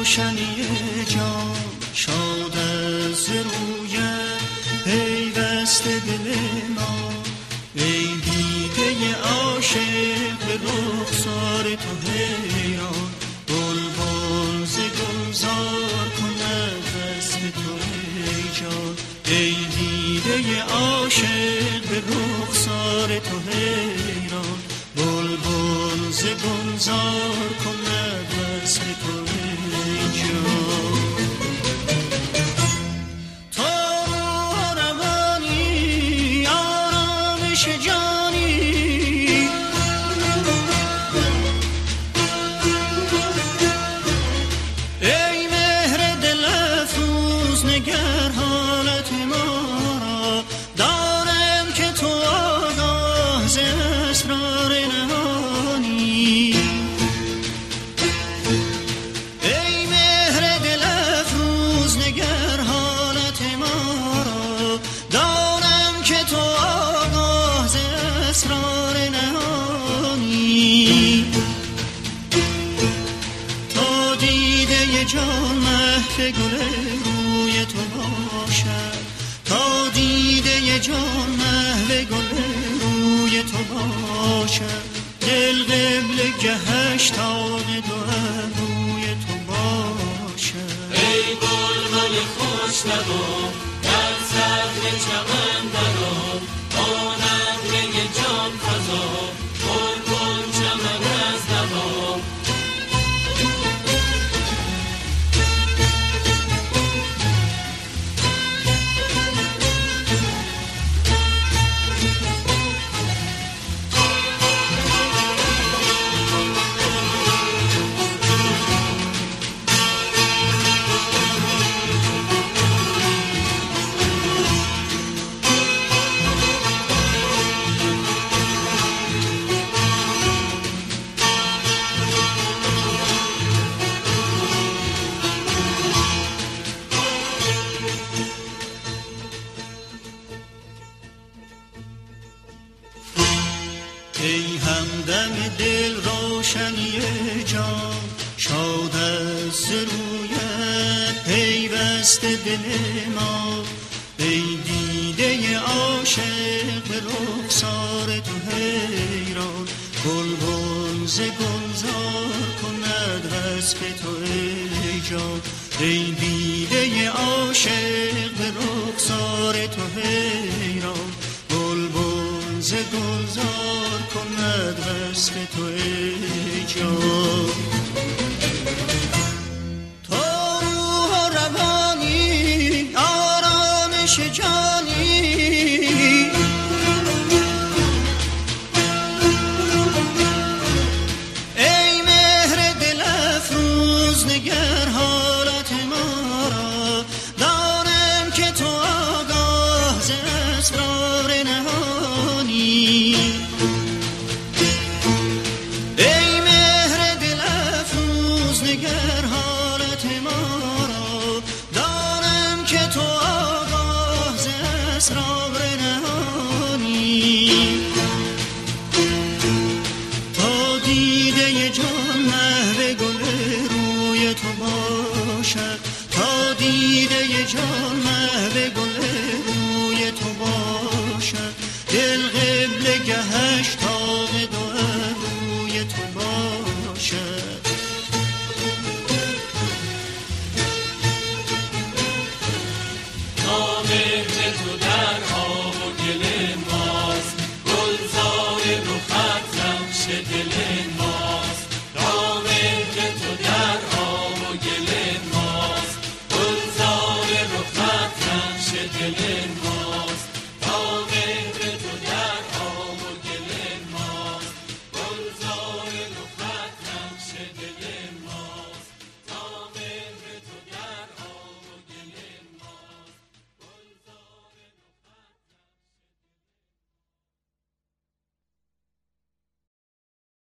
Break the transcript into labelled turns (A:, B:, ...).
A: روشنی جان شاد از رویت پیوسته دل ما، ای دیده عاشق به رخسار تو حیران، بلبل ز گلزار کند وصف تو ای جان، ای دیده عاشق به رخسار تو حیران، بلبل ز گلزار کند وصف تو ای جان. جان مهر گل روی تو باشد، تا دیده جان مهر گل روی تو باشد، دل قبل گهش تاق دو روی تو باشد.
B: ای بلبل خوش لبا در صدر چمن درآ، با نغمه جان فزا بلبل چمن از نوا.
A: ای همدم دل روشنی جان شاد از رویت پیوسته دل ما، ای دیده عاشق به رخسار تو حیران، بلبل ز گلزار کند وصف تو ای جان، ای دیده عاشق به رخسار تو حیران، بلبل ز گلزار کند وصف تو ای جان. تو روح و روانی آرامش جانی، ای مهر دل افروز نگر حالت ما را، دانم که تو آگاه ز اسرار نهانی، ای مهر دل افروز نگر حالت ما را، دانم که تو آگاه ز اسرار نهانی، تا دیده جان محو گل روی تو باشد، تا دیده جان محو گل روی تو باشد، دل قبل گهش تاق دو روی تو باشد.
B: تا مهر تو در آب و گل ماست، گلزار رخت نقش دل ماست، تا مهر تو در آب و گل ماست، گلزار رخت نقش دل ماست.